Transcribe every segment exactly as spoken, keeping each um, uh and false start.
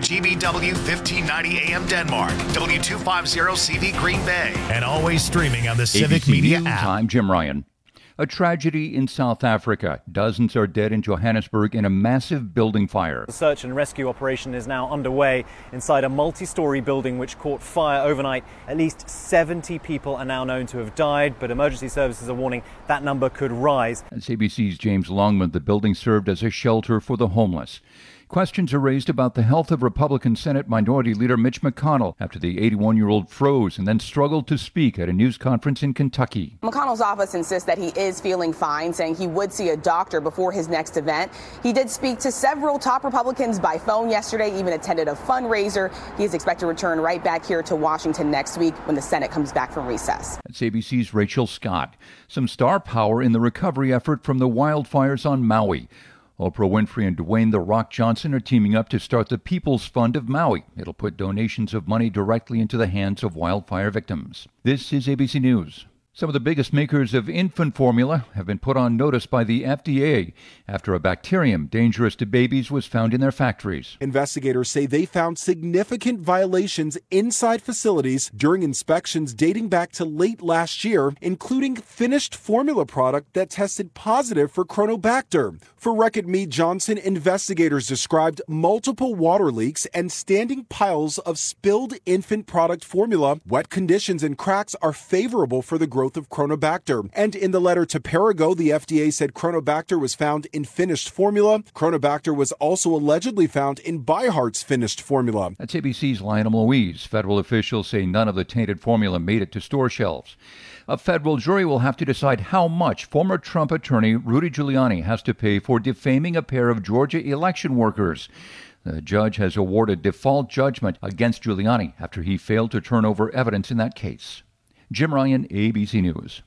G B W fifteen ninety A M Denmark, W two fifty C V Green Bay, and always streaming on the Civic A B C Media News, app. I'm Jim Ryan. A tragedy in South Africa. Dozens are dead in Johannesburg in a massive building fire. The search and rescue operation is now underway inside a multi-story building which caught fire overnight. At least seventy people are now known to have died, but emergency services are warning that number could rise. That's A B C's James Longman. The building served as a shelter for the homeless. Questions are raised about the health of Republican Senate Minority Leader Mitch McConnell after the eighty-one-year-old froze and then struggled to speak at a news conference in Kentucky. McConnell's office insists that he is feeling fine, saying he would see a doctor before his next event. He did speak to several top Republicans by phone yesterday, even attended a fundraiser. He is expected to return right back here to Washington next week when the Senate comes back from recess. That's A B C's Rachel Scott. Some star power in the recovery effort from the wildfires on Maui. Oprah Winfrey and Dwayne "The Rock" Johnson are teaming up to start the People's Fund of Maui. It'll put donations of money directly into the hands of wildfire victims. This is A B C News. Some of the biggest makers of infant formula have been put on notice by the F D A after a bacterium dangerous to babies was found in their factories. Investigators say they found significant violations inside facilities during inspections dating back to late last year, including finished formula product that tested positive for Chronobacter. For Reckitt Mead Johnson, investigators described multiple water leaks and standing piles of spilled infant product formula. Wet conditions and cracks are favorable for the growth of Chronobacter. And in the letter to Perrigo, the F D A said Chronobacter was found in finished formula. Chronobacter was also allegedly found in ByHeart's finished formula. That's A B C's Lionel Louise. Federal officials say none of the tainted formula made it to store shelves. A federal jury will have to decide how much former Trump attorney Rudy Giuliani has to pay for defaming a pair of Georgia election workers. The judge has awarded default judgment against Giuliani after he failed to turn over evidence in that case. Jim Ryan, A B C News.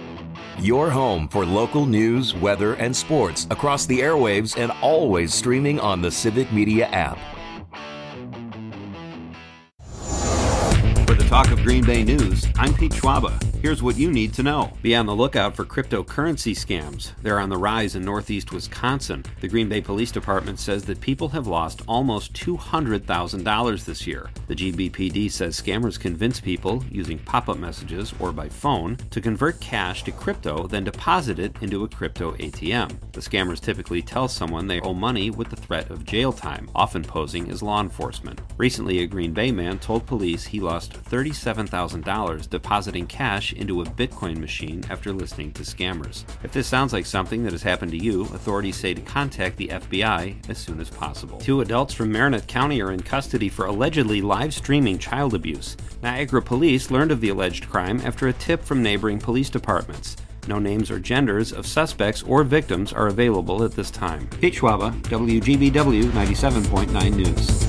Your home for local news, weather, and sports across the airwaves and always streaming on the Civic Media app. For the Talk of Green Bay News, I'm Pete Schwaba. Here's what you need to know. Be on the lookout for cryptocurrency scams. They're on the rise in northeast Wisconsin. The Green Bay Police Department says that people have lost almost two hundred thousand dollars this year. The G B P D says scammers convince people, using pop-up messages or by phone, to convert cash to crypto, then deposit it into a crypto A T M. The scammers typically tell someone they owe money with the threat of jail time, often posing as law enforcement. Recently, a Green Bay man told police he lost thirty-seven thousand dollars depositing cash into a Bitcoin machine after listening to scammers. If this sounds like something that has happened to you, authorities say to contact the F B I as soon as possible. Two adults from Marinette County are in custody for allegedly live streaming child abuse. Niagara police learned of the alleged crime after a tip from neighboring police departments. No names or genders of suspects or victims are available at this time. Pete Schwaba, W G B W ninety-seven point nine News.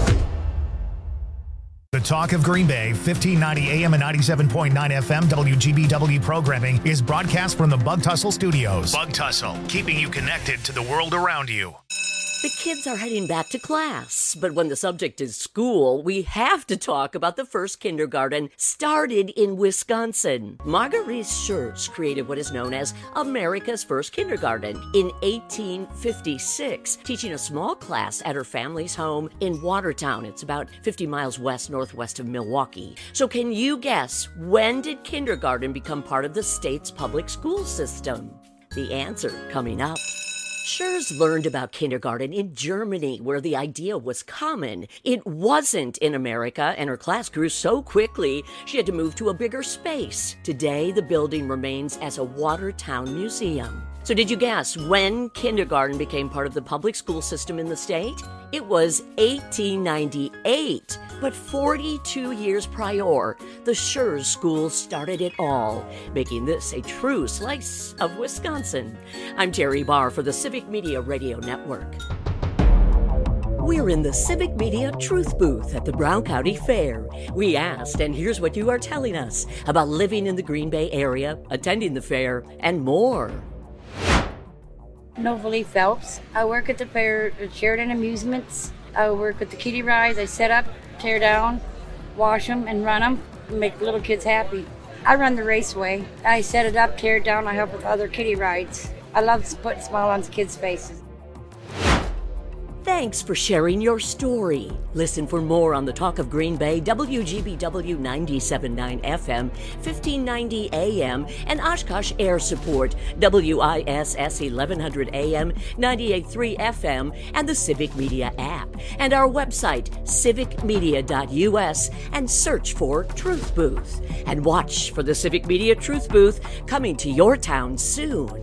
The Talk of Green Bay, fifteen ninety A M and ninety-seven point nine F M W G B W programming is broadcast from the Bug Tussle Studios. Bug Tussle, keeping you connected to the world around you. The kids are heading back to class, but when the subject is school, we have to talk about the first kindergarten started in Wisconsin. Marguerite Schurz created what is known as America's first kindergarten in eighteen fifty-six, teaching a small class at her family's home in Watertown. It's about fifty miles west-northwest of Milwaukee. So can you guess, when did kindergarten become part of the state's public school system? The answer coming up. Schurz learned about kindergarten in Germany, where the idea was common. It wasn't in America, and her class grew so quickly, she had to move to a bigger space. Today, the building remains as a Watertown museum. So did you guess when kindergarten became part of the public school system in the state? It was eighteen ninety-eight, but forty-two years prior, the Schurz School started it all, making this a true slice of Wisconsin. I'm Terry Barr for the Civic Media Radio Network. We're in the Civic Media Truth Booth at the Brown County Fair. We asked, and here's what you are telling us about living in the Green Bay area, attending the fair, and more. Novalee Phelps. I work at the fair at Sheridan Amusements. I work with the kiddie rides. I set up, tear down, wash them, and run them, and make little kids happy. I run the raceway. I set it up, tear it down. I help with other kiddie rides. I love putting a smile on kids' faces. Thanks for sharing your story. Listen for more on the Talk of Green Bay, W G B W ninety-seven point nine F M, fifteen ninety A M, and Oshkosh Air Support, W I S S eleven hundred A M, ninety-eight point three F M, and the Civic Media app. And our website, civic media dot U S, and search for Truth Booth. And watch for the Civic Media Truth Booth coming to your town soon.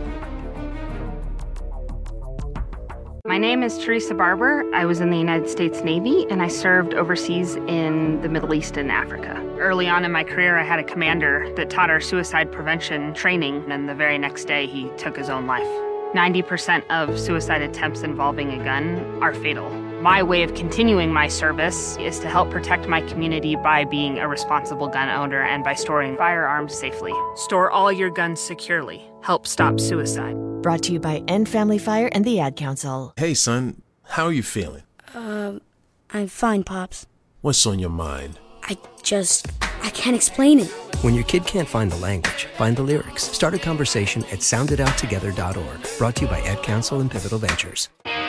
My name is Teresa Barber. I was in the United States Navy, and I served overseas in the Middle East and Africa. Early on in my career, I had a commander that taught our suicide prevention training, and the very next day, he took his own life. ninety percent of suicide attempts involving a gun are fatal. My way of continuing my service is to help protect my community by being a responsible gun owner and by storing firearms safely. Store all your guns securely. Help stop suicide. Brought to you by End Family Fire and the Ad Council. Hey, son. How are you feeling? Um, I'm fine, Pops. What's on your mind? I just... I can't explain it. When your kid can't find the language, find the lyrics. Start a conversation at sound it out together dot org. Brought to you by Ad Council and Pivotal Ventures.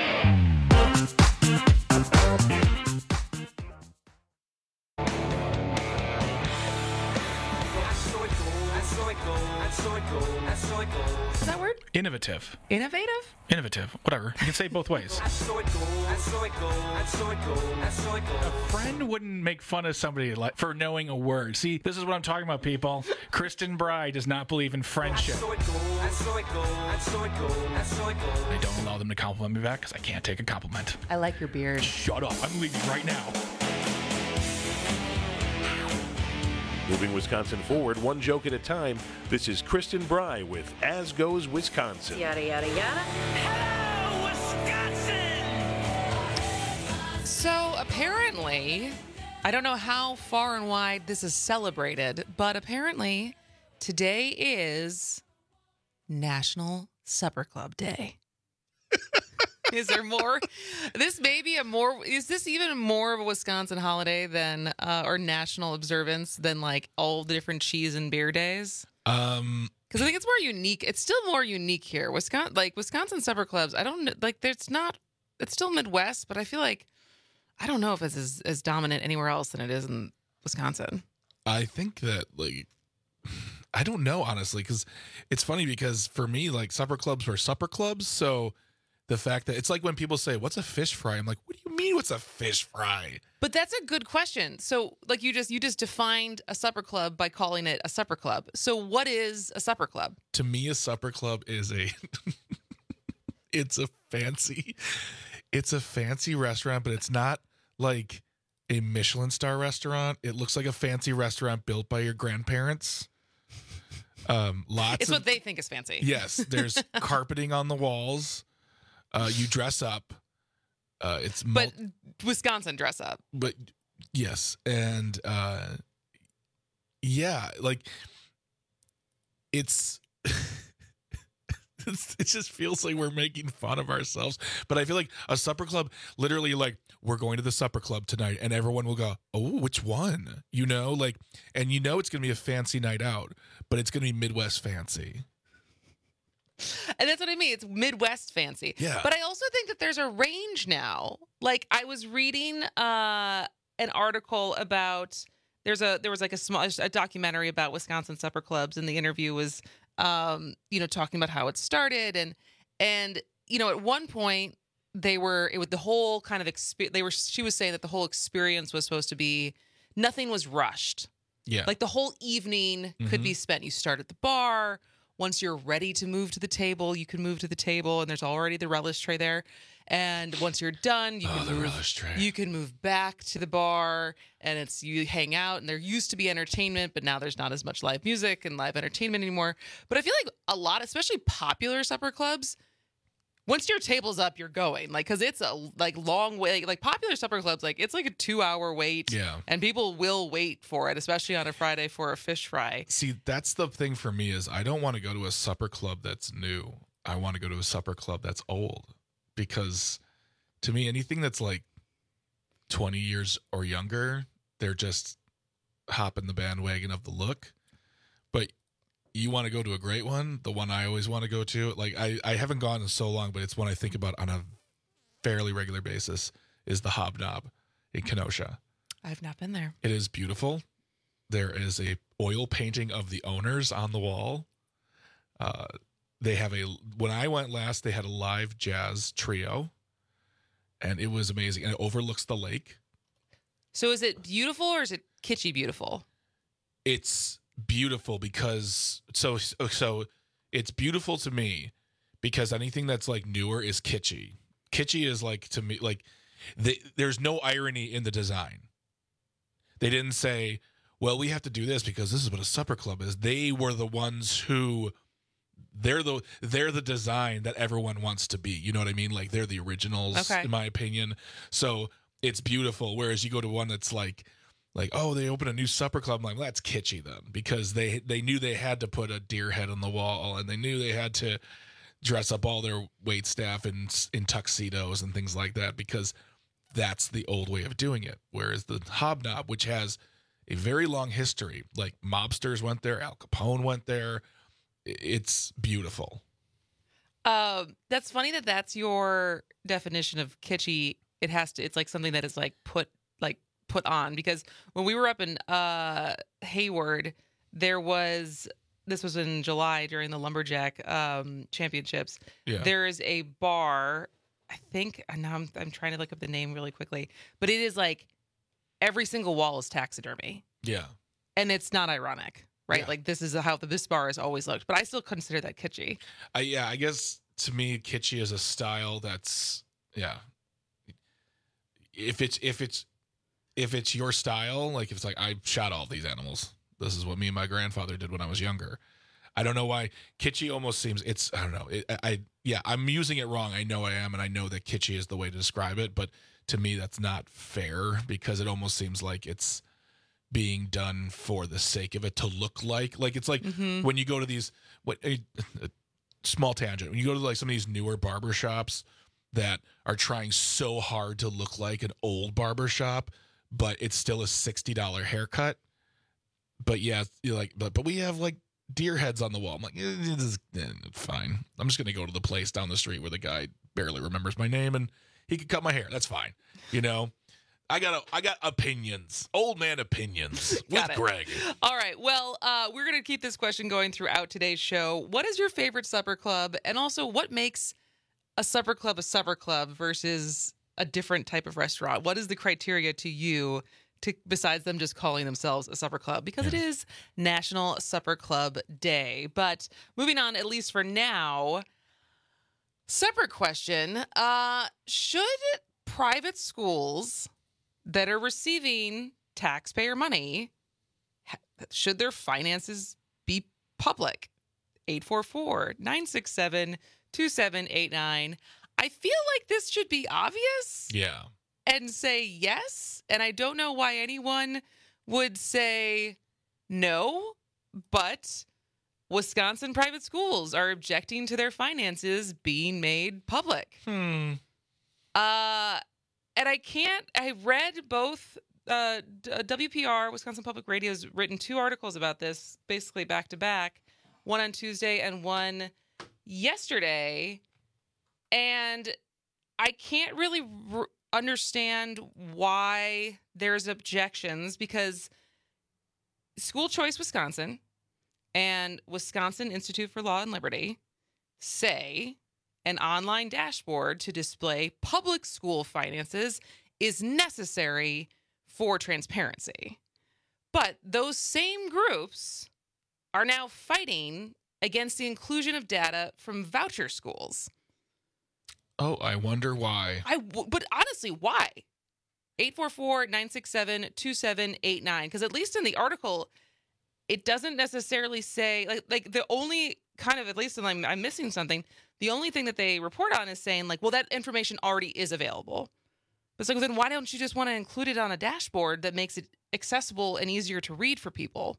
Is that word? Innovative. Innovative? Innovative. Whatever. You can say it both ways. A friend wouldn't make fun of somebody like for knowing a word. See, this is what I'm talking about, people. Kristen Bry does not believe in friendship. I don't allow them to compliment me back because I can't take a compliment. I like your beard. Shut up. I'm leaving right now. Moving Wisconsin forward, one joke at a time. This is Kristen Bry with As Goes Wisconsin. Yada, yada, yada. Hello, Wisconsin! So apparently, I don't know how far and wide this is celebrated, but apparently today is National Supper Club Day. Is there more? This may be a more, is this even more of a Wisconsin holiday than, uh, or national observance than like all the different cheese and beer days? Um, Because I think it's more unique. It's still more unique here. Wisconsin, like Wisconsin supper clubs, I don't, like there's not, it's still Midwest, but I feel like, I don't know if it's as, as dominant anywhere else than it is in Wisconsin. I think that like, I don't know, honestly, because it's funny because for me, like supper clubs were supper clubs. So the fact that it's like when people say, what's a fish fry? I'm like, what do you mean what's a fish fry? But that's a good question. So like you just you just defined a supper club by calling it a supper club. So what is a supper club? To me, a supper club is a it's a fancy it's a fancy restaurant, but it's not like a Michelin star restaurant. It looks like a fancy restaurant built by your grandparents. Um lots It's of, what they think is fancy. Yes, there's carpeting on the walls. Uh, you dress up. Uh, it's mul- but Wisconsin dress up. But yes, and uh, yeah, like it's, it's it just feels like we're making fun of ourselves. But I feel like a supper club, literally, like we're going to the supper club tonight, and everyone will go, "Oh, which one?" You know, like, and you know it's gonna be a fancy night out, but it's gonna be Midwest fancy. And that's what I mean. It's Midwest fancy. Yeah. But I also think that there's a range now. Like I was reading uh, an article about there's a there was like a small a documentary about Wisconsin supper clubs, and the interview was um, you know talking about how it started and and you know at one point they were it was the whole kind of experience. They were she was saying that the whole experience was supposed to be nothing was rushed. Yeah. Like the whole evening Mm-hmm. could be spent. You start at the bar. Once you're ready to move to the table, you can move to the table, and there's already the relish tray there. And once you're done, you oh, can the move, relish tray. you can move back to the bar, and it's you hang out. And there used to be entertainment, but now there's not as much live music and live entertainment anymore. But I feel like a lot, especially popular supper clubs, once your table's up, you're going like because it's a like long way. Like, like popular supper clubs, like it's like a two hour wait. Yeah, and people will wait for it, especially on a Friday for a fish fry. See, that's the thing for me is I don't want to go to a supper club that's new. I want to go to a supper club that's old because to me, anything that's like twenty years or younger, they're just hopping the bandwagon of the look. But you want to go to a great one, the one I always want to go to. Like I, I haven't gone in so long, but it's one I think about on a fairly regular basis is the Hobnob in Kenosha. I've not been there. It is beautiful. There is a oil painting of the owners on the wall. Uh, they have a, when I went last, they had a live jazz trio, and it was amazing. And it overlooks the lake. So is it beautiful or is it kitschy beautiful? It's beautiful because, so, so it's beautiful to me because anything that's like newer is kitschy. Kitschy is like, to me, like, they, there's no irony in the design. They didn't say, well, we have to do this because this is what a supper club is. They were the ones who, they're the they're the design that everyone wants to be. You know what I mean? Like, they're the originals, okay. in my opinion. So it's beautiful. Whereas you go to one that's like, like, oh, they open a new supper club. I'm like, well, that's kitschy then, because they they knew they had to put a deer head on the wall, and they knew they had to dress up all their wait staff in in tuxedos and things like that, because that's the old way of doing it. Whereas the Hobnob, which has a very long history, like mobsters went there, Al Capone went there, it's beautiful. Um, that's funny that that's your definition of kitschy. It has to. It's like something that is like put like put on, because when we were up in uh, Hayward, there was. This was in July during the Lumberjack um, Championships. Yeah. There is a bar, I think, and now I'm, I'm trying to look up the name really quickly, but it is like every single wall is taxidermy. Yeah. And it's not ironic, right? Yeah. Like, this is how this bar has always looked, but I still consider that kitschy. I, yeah, I guess to me, kitschy is a style that's, yeah. If it's, if it's, if it's your style, like if it's like, I shot all these animals. This is what me and my grandfather did when I was younger. I don't know why kitschy almost seems, it's, I don't know. It, I, yeah, I'm using it wrong. I know I am. And I know that kitschy is the way to describe it, but to me, that's not fair, because it almost seems like it's being done for the sake of it to look like, like it's like Mm-hmm. when you go to these, what a, a small tangent, when you go to like some of these newer barbershops that are trying so hard to look like an old barbershop, but it's still a sixty dollars haircut. But yeah, you're like, but but we have like deer heads on the wall. I'm like, eh, this is eh, fine. I'm just gonna go to the place down the street where the guy barely remembers my name and he could cut my hair. That's fine. You know, I got a, I got opinions, old man opinions with Greg. All right. Well, uh, we're gonna keep this question going throughout today's show. What is your favorite supper club, and also what makes a supper club a supper club versus a different type of restaurant? What is the criteria to you? To, besides them just calling themselves a supper club, because it is National Supper Club Day. But moving on, at least for now, separate question. Uh, should private schools that are receiving taxpayer money, should their finances be public? eight four four, nine six seven, two seven eight nine. I feel like this should be obvious. Yeah. And say yes. And I don't know why anyone would say no, but Wisconsin private schools are objecting to their finances being made public. Hmm. Uh, and I can't, I read both, uh, W P R, Wisconsin Public Radio's written two articles about this, basically back to back, one on Tuesday and one yesterday. And I can't really r- understand why there's objections, because School Choice Wisconsin and Wisconsin Institute for Law and Liberty say an online dashboard to display public school finances is necessary for transparency. But those same groups are now fighting against the inclusion of data from voucher schools. Oh, I wonder why. I w- but honestly, why? eight four four, nine six seven, two seven eight nine. Because at least in the article, it doesn't necessarily say, like, like the only kind of, at least I'm, I'm missing something, the only thing that they report on is saying, like, well, that information already is available. But it's like, well, then why don't you just want to include it on a dashboard that makes it accessible and easier to read for people?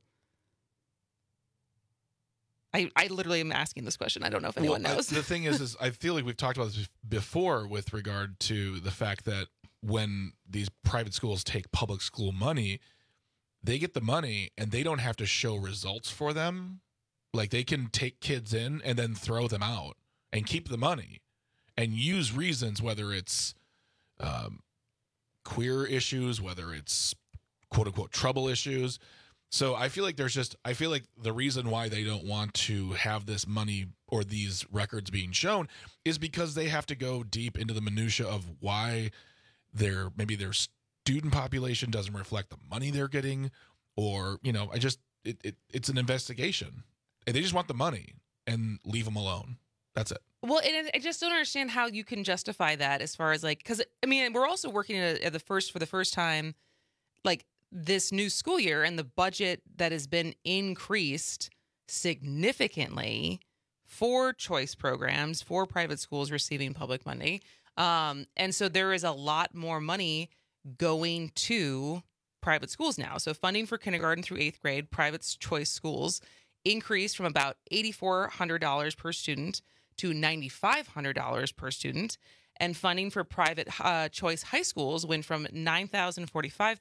I, I literally am asking this question. I don't know if anyone well, knows. I, the thing is, is I feel like we've talked about this before with regard to the fact that when these private schools take public school money, they get the money and they don't have to show results for them. Like, they can take kids in and then throw them out and keep the money. and use reasons, whether it's um, queer issues, whether it's quote unquote trouble issues. So I feel like there's just, I feel like the reason why they don't want to have this money or these records being shown is because they have to go deep into the minutia of why their, maybe their student population doesn't reflect the money they're getting, or, you know, I just, it, it it's an investigation. And they just want the money and leave them alone. That's it. Well, and I just don't understand how you can justify that as far as like, because I mean, we're also working at, at the first for the first time, like this new school year, and the budget that has been increased significantly for choice programs for private schools receiving public money, um, and so there is a lot more money going to private schools now. So funding for kindergarten through eighth grade private choice schools increased from about eight thousand four hundred dollars per student to nine thousand five hundred dollars per student. And funding for private uh, choice high schools went from nine thousand forty-five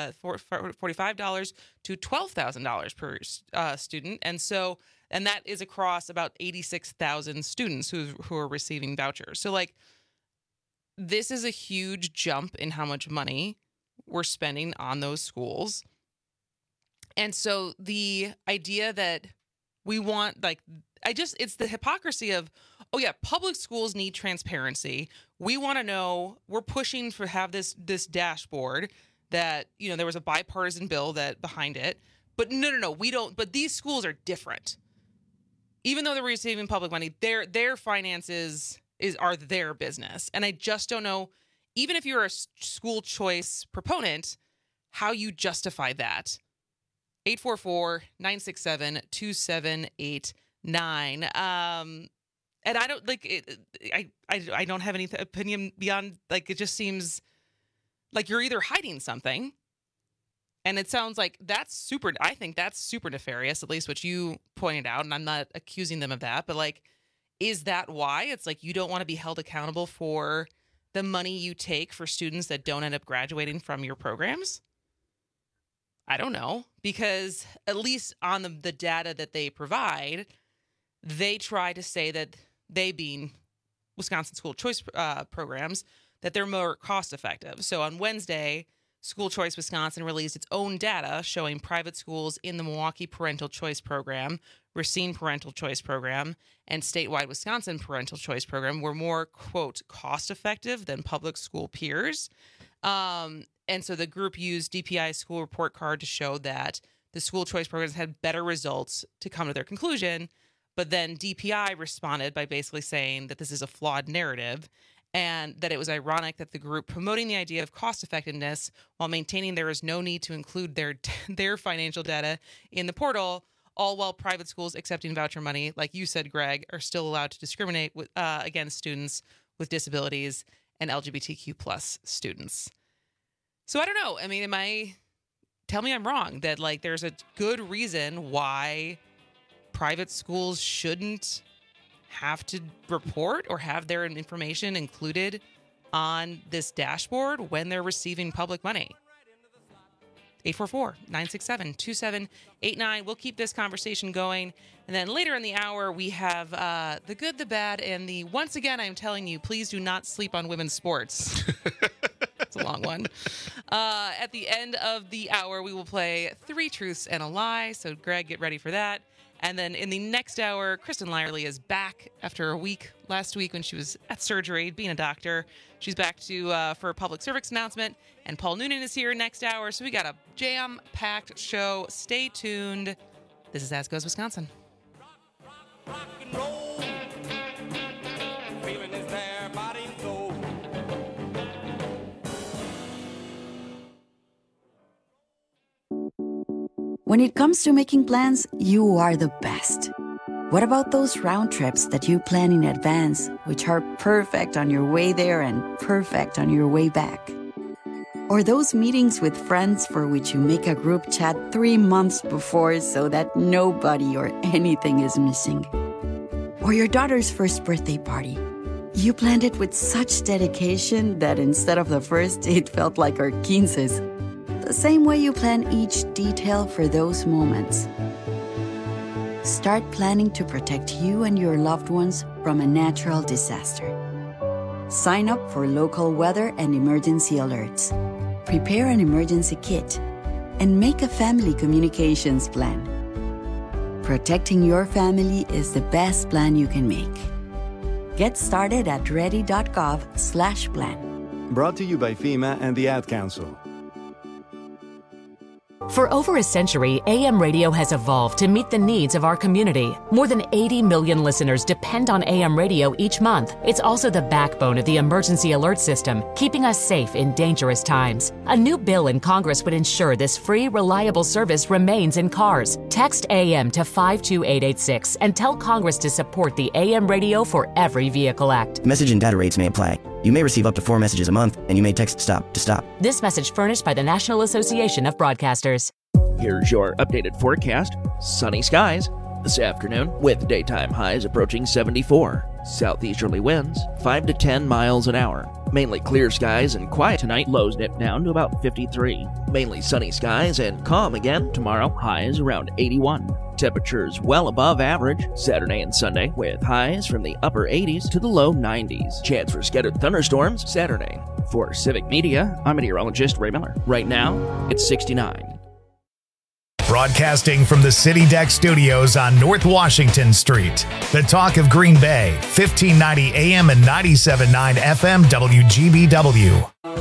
dollars to twelve thousand dollars per uh, student. And so, and that is across about eighty-six thousand students who, who are receiving vouchers. So like, this is a huge jump in how much money we're spending on those schools. And so the idea that we want, like, I just, it's the hypocrisy of, oh yeah, public schools need transparency. We want to know, we're pushing for have this, this dashboard that, you know, there was a bipartisan bill that behind it, but no, no, no, we don't, but these schools are different. Even though they're receiving public money, their, their finances is, are their business. And I just don't know, even if you're a school choice proponent, how you justify that. eight four four, nine six seven, two seven eight nine. Um, and I don't like it. I, I, I don't have any th- opinion beyond, like, it just seems like you're either hiding something, and it sounds like that's super, I think that's super nefarious, at least what you pointed out. And I'm not accusing them of that, but like, is that why it's like, you don't want to be held accountable for the money you take for students that don't end up graduating from your programs? I don't know, because at least on the, the data that they provide, they try to say that they, being Wisconsin school choice uh, programs, that they're more cost effective. So on Wednesday, School Choice Wisconsin released its own data showing private schools in the Milwaukee Parental Choice Program, Racine Parental Choice Program, and statewide Wisconsin Parental Choice Program were more, quote, cost effective than public school peers. Um, and so the group used D P I's school report card to show that the school choice programs had better results to come to their conclusion. But then D P I responded by basically saying that this is a flawed narrative, and that it was ironic that the group promoting the idea of cost effectiveness while maintaining there is no need to include their their financial data in the portal, all while private schools accepting voucher money, like you said, Greg, are still allowed to discriminate with, uh, against students with disabilities and L G B T Q plus students. So I don't know. I mean, am I, tell me I'm wrong, that like there's a good reason why private schools shouldn't have to report or have their information included on this dashboard when they're receiving public money. eight four four, nine six seven, two seven eight nine. We'll keep this conversation going. And then later in the hour, we have uh, the good, the bad, and the once again, I'm telling you, please do not sleep on women's sports. It's a long one. Uh, at the end of the hour, we will play Three Truths and a Lie. So, Greg, get ready for that. And then in the next hour, Kristen Lyerly is back after a week last week when she was at surgery, being a doctor. She's back to uh, for a public service announcement. And Paul Noonan is here next hour. So we got a jam-packed show. Stay tuned. This is As Goes Wisconsin. Rock and roll, feeling is there, body and soul. When it comes to making plans, you are the best. What about those round trips that you plan in advance, which are perfect on your way there and perfect on your way back? Or those meetings with friends for which you make a group chat three months before so that nobody or anything is missing? Or your daughter's first birthday party. You planned it with such dedication that instead of the first, it felt like our quinces. The same way you plan each detail for those moments. Start planning to protect you and your loved ones from a natural disaster. Sign up for local weather and emergency alerts. Prepare an emergency kit and make a family communications plan. Protecting your family is the best plan you can make. Get started at ready.gov slash plan. Brought to you by FEMA and the Ad Council. For over a century, A M radio has evolved to meet the needs of our community. More than eighty million listeners depend on A M radio each month. It's also the backbone of the emergency alert system, keeping us safe in dangerous times. A new bill in Congress would ensure this free, reliable service remains in cars. Text A M to five two eight eight six and tell Congress to support the A M Radio for Every Vehicle Act. Message and data rates may apply. You may receive up to four messages a month, and you may text STOP to stop. This message furnished by the National Association of Broadcasters. Here's your updated forecast. Sunny skies this afternoon with daytime highs approaching seventy-four. Southeasterly winds five to ten miles an hour. Mainly clear skies and quiet tonight. Lows dip down to about fifty-three. Mainly sunny skies and calm again tomorrow. Highs around eighty-one. Temperatures well above average Saturday and Sunday with highs from the upper eighties to the low nineties. Chance for scattered thunderstorms Saturday. For Civic Media, I'm meteorologist Ray Miller. Right now, it's sixty-nine. Broadcasting from the City Deck Studios on North Washington Street. The talk of Green Bay, fifteen ninety A M and ninety-seven point nine F M W G B W.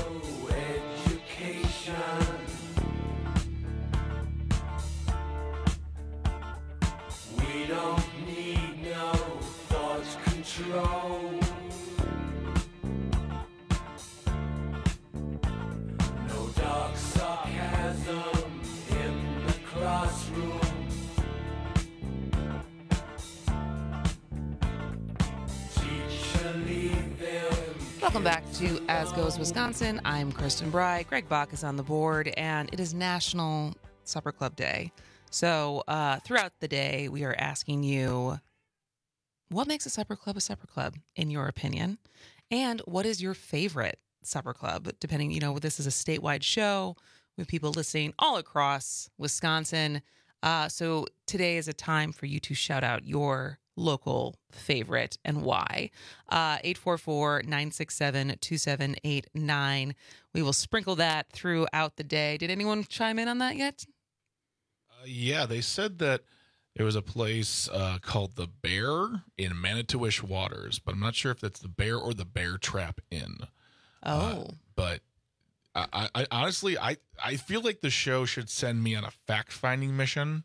Welcome back to As Goes Wisconsin. I'm Kristen Bry. Greg Bach is on the board, and it is National Supper Club Day. So uh, throughout the day, we are asking you, what makes a supper club a supper club, in your opinion? And what is your favorite supper club? Depending, you know, this is a statewide show with people listening all across Wisconsin. Uh, so today is a time for you to shout out your local favorite and why. Uh, eight four four, nine six seven, two seven eight nine. We will sprinkle that throughout the day. Did anyone chime in on that yet? Uh, yeah, they said that there was a place uh, called The Bear in Manitowish Waters, but I'm not sure if that's The Bear or The Bear Trap Inn. Oh. Uh, but I, I honestly, I, I feel like the show should send me on a fact-finding mission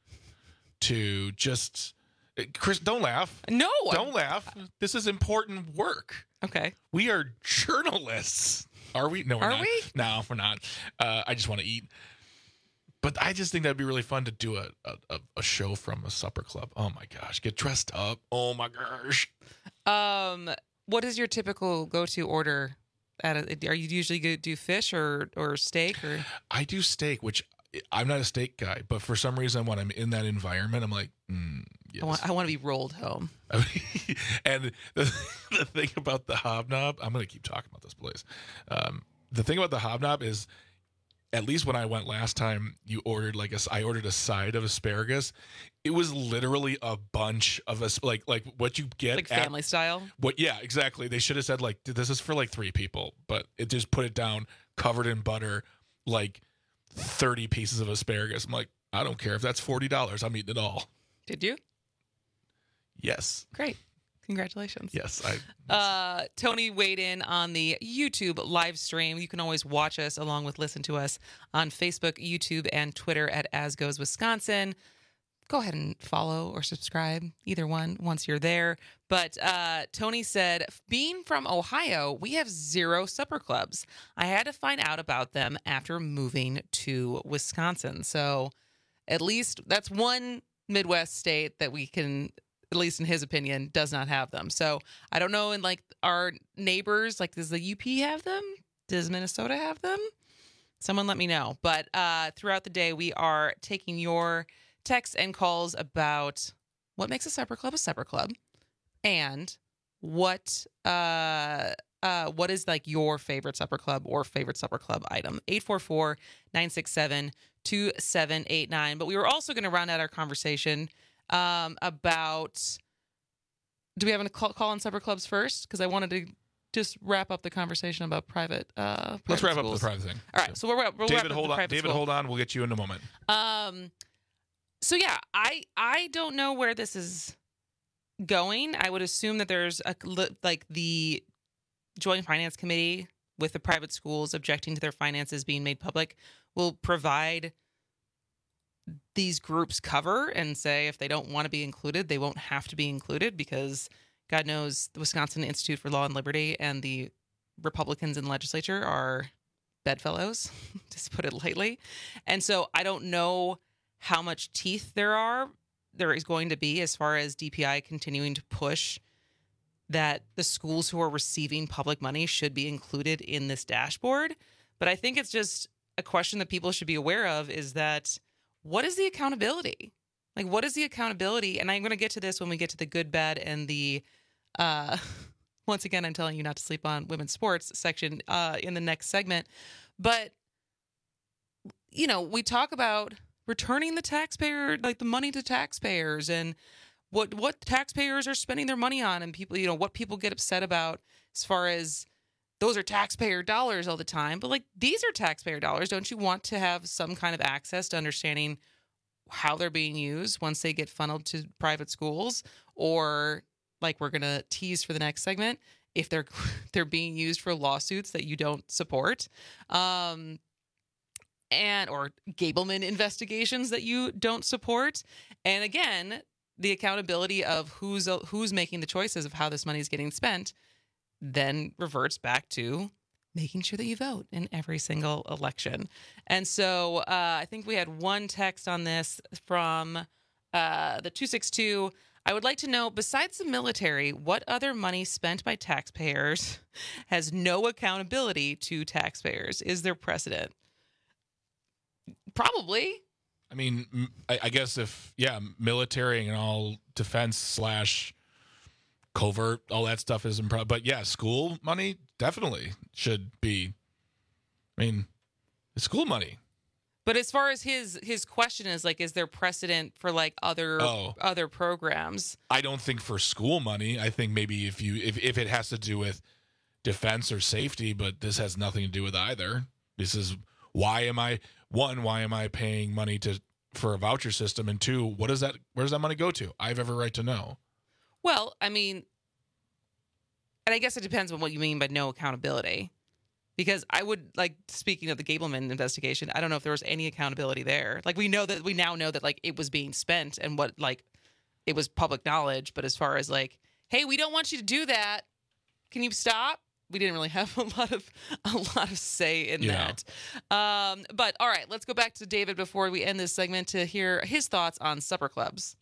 to just... Chris, don't laugh. No. Don't laugh. This is important work. Okay. We are journalists. Are we? No, we're Are not. we? No, we're not. Uh, I just want to eat. But I just think that'd be really fun to do a, a, a show from a supper club. Oh, my gosh. Get dressed up. Oh, my gosh. Um, what is your typical go-to order? At a, are you usually go do fish or, or steak? Or I do steak, which I'm not a steak guy. But for some reason, when I'm in that environment, I'm like, mm, yes. I want, I want to be rolled home. And the, the thing about the Hobnob, I'm going to keep talking about this place. Um, the thing about the Hobnob is, at least when I went last time, you ordered like a, I ordered a side of asparagus. It was literally a bunch of us, like like what you get, like family at, style. What? Yeah, exactly. They should have said like, this is for like three people, but it just put it down, covered in butter, like thirty pieces of asparagus. I'm like, I don't care if that's forty dollars. I'm eating it all. Did you? Yes. Great. Congratulations. Yes. I, yes. Uh, Tony weighed in on the YouTube live stream. You can always watch us along with listen to us on Facebook, YouTube, and Twitter at As Goes Wisconsin. Go ahead and follow or subscribe, either one, once you're there. But uh, Tony said, being from Ohio, we have zero supper clubs. I had to find out about them after moving to Wisconsin. So at least that's one Midwest state that we can, at least in his opinion, does not have them. So I don't know, in like our neighbors, like does the U P have them? Does Minnesota have them? Someone let me know. But uh, throughout the day, we are taking your texts and calls about what makes a supper club a supper club, and what uh uh what is like your favorite supper club or favorite supper club item. eight four four, nine six seven, two seven eight nine. But we were also going to round out our conversation um about, do we have a call, call on supper clubs first? Because I wanted to just wrap up the conversation about private. Uh, private Let's wrap schools. up the private thing. All right, so we'll, we'll David, wrap up hold the on. private David, school. hold on. We'll get you in a moment. Um, so yeah, I I don't know where this is going. I would assume that there's a like the Joint Finance Committee with the private schools objecting to their finances being made public will provide these groups cover and say if they don't want to be included, they won't have to be included because God knows the Wisconsin Institute for Law and Liberty and the Republicans in the legislature are bedfellows, to put it lightly. And so I don't know how much teeth there are, there is going to be as far as D P I continuing to push that the schools who are receiving public money should be included in this dashboard. But I think it's just a question that people should be aware of is that what is the accountability? Like, what is the accountability? And I'm going to get to this when we get to the good, bad, and the, uh, once again, I'm telling you not to sleep on women's sports section uh, in the next segment. But, you know, we talk about returning the taxpayer, like the money to taxpayers and what what taxpayers are spending their money on and people, you know, what people get upset about as far as those are taxpayer dollars all the time. But like these are taxpayer dollars. Don't you want to have some kind of access to understanding how they're being used once they get funneled to private schools? Or like we're going to tease for the next segment, if they're they're being used for lawsuits that you don't support. Um and or Gableman investigations that you don't support. And again, the accountability of who's who's making the choices of how this money is getting spent then reverts back to making sure that you vote in every single election. And so uh, I think we had one text on this from uh, the two six two. I would like to know, besides the military, what other money spent by taxpayers has no accountability to taxpayers? Is there precedent? Probably. I mean, I, I guess if, yeah, military and all defense slash covert, all that stuff is impressive. But yeah, school money definitely should be, I mean, it's school money. But as far as his his question is, like, is there precedent for like other oh. other programs? I don't think for school money. I think maybe if you if, if it has to do with defense or safety, but this has nothing to do with either. This is why am I one, why am I paying money to for a voucher system? And two, what does that where does that money go to? I have every right to know. Well, I mean, and I guess it depends on what you mean by no accountability. Because I would, like, speaking of the Gableman investigation, I don't know if there was any accountability there. Like, we know that, we now know that, like, it was being spent and what, like, it was public knowledge. But as far as, like, hey, we don't want you to do that. Can you stop? We didn't really have a lot of, a lot of say in yeah. that. Um, but, all right, let's go back to David before we end this segment to hear his thoughts on supper clubs.